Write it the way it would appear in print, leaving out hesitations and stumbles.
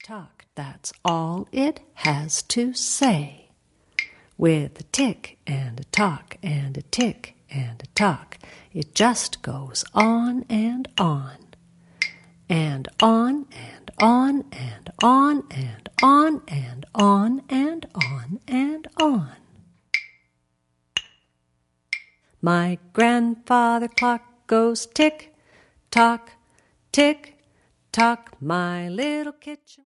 Talk, that's all it has to say. With a tick and a talk and a tick and a talk, it just goes on and on. And on and on and on and on and on and on and on. My grandfather clock goes tick, tock, my little kitchen.